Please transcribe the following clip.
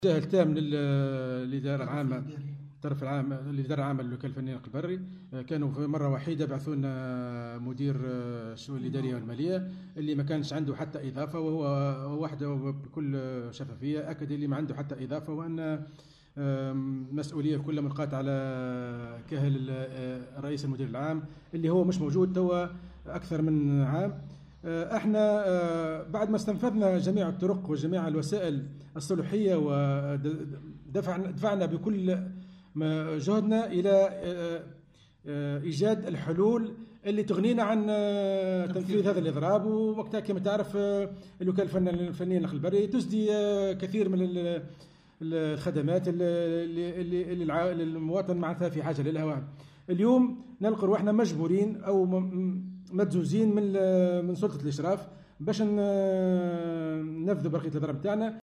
الاتجاه التام للإدارة العامة، الطرف العام للإدارة العامة للوكالة الفنية للنقل البري. كانوا في مرة واحدة بعثوا لنا مدير الشؤون الإدارية والمالية اللي ما كانش عنده حتى إضافة، وهو وحده بكل شفافية أكد اللي ما عنده حتى إضافة، وأن المسؤولية كلها ملقاة على كاهل رئيس المدير العام اللي هو مش موجود توا أكثر من عام. احنا بعد ما استنفذنا جميع الطرق وجميع الوسائل الصلحية ودفعنا بكل جهدنا إلى إيجاد الحلول اللي تغنينا عن تنفيذ هذا الإضراب. ووقتها كما تعرف الوكالة الفنية للنقل البري تسدي كثير من الخدمات اللي المواطن معناتها في حاجة لها. اليوم نلقى روحنا مجبورين أو مدزوزين من سلطة الإشراف باش ننفذوا بقية الإضراب تاعنا.